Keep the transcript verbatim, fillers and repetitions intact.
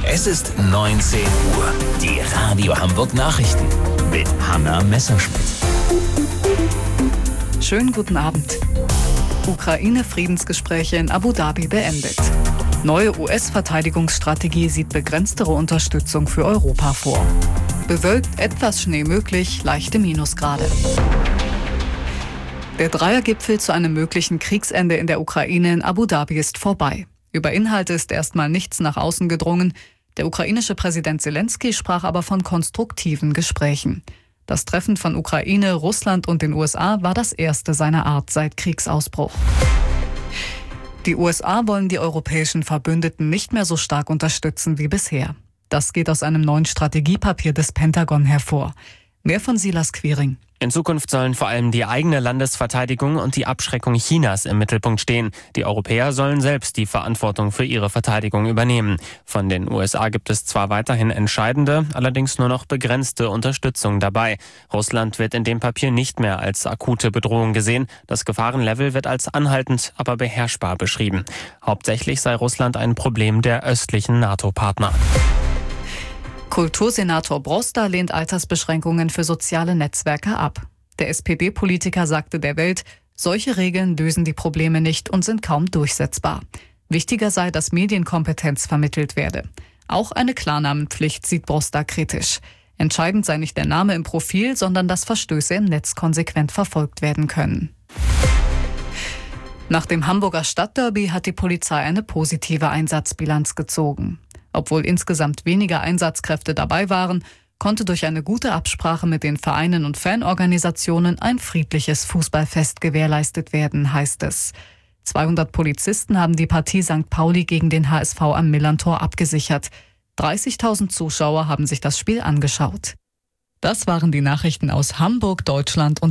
Es ist neunzehn Uhr. Die Radio Hamburg Nachrichten mit Hanna Messerschmidt. Schönen guten Abend. Ukraine-Friedensgespräche in Abu Dhabi beendet. Neue U S-Verteidigungsstrategie sieht begrenztere Unterstützung für Europa vor. Bewölkt, etwas Schnee möglich, leichte Minusgrade. Der Dreiergipfel zu einem möglichen Kriegsende in der Ukraine in Abu Dhabi ist vorbei. Über Inhalte ist erstmal nichts nach außen gedrungen. Der ukrainische Präsident Zelensky sprach aber von konstruktiven Gesprächen. Das Treffen von Ukraine, Russland und den U S A war das erste seiner Art seit Kriegsausbruch. Die U S A wollen die europäischen Verbündeten nicht mehr so stark unterstützen wie bisher. Das geht aus einem neuen Strategiepapier des Pentagon hervor. Mehr von Silas Quiring. In Zukunft sollen vor allem die eigene Landesverteidigung und die Abschreckung Chinas im Mittelpunkt stehen. Die Europäer sollen selbst die Verantwortung für ihre Verteidigung übernehmen. Von den U S A gibt es zwar weiterhin entscheidende, allerdings nur noch begrenzte Unterstützung dabei. Russland wird in dem Papier nicht mehr als akute Bedrohung gesehen. Das Gefahrenlevel wird als anhaltend, aber beherrschbar beschrieben. Hauptsächlich sei Russland ein Problem der östlichen NATO-Partner. Kultursenator Broster lehnt Altersbeschränkungen für soziale Netzwerke ab. Der S P D-Politiker sagte der Welt, solche Regeln lösen die Probleme nicht und sind kaum durchsetzbar. Wichtiger sei, dass Medienkompetenz vermittelt werde. Auch eine Klarnamenpflicht sieht Broster kritisch. Entscheidend sei nicht der Name im Profil, sondern dass Verstöße im Netz konsequent verfolgt werden können. Nach dem Hamburger Stadtderby hat die Polizei eine positive Einsatzbilanz gezogen. Obwohl insgesamt weniger Einsatzkräfte dabei waren, konnte durch eine gute Absprache mit den Vereinen und Fanorganisationen ein friedliches Fußballfest gewährleistet werden, heißt es. zweihundert Polizisten haben die Partie Sankt Pauli gegen den H S V am Millerntor abgesichert. dreißigtausend Zuschauer haben sich das Spiel angeschaut. Das waren die Nachrichten aus Hamburg, Deutschland und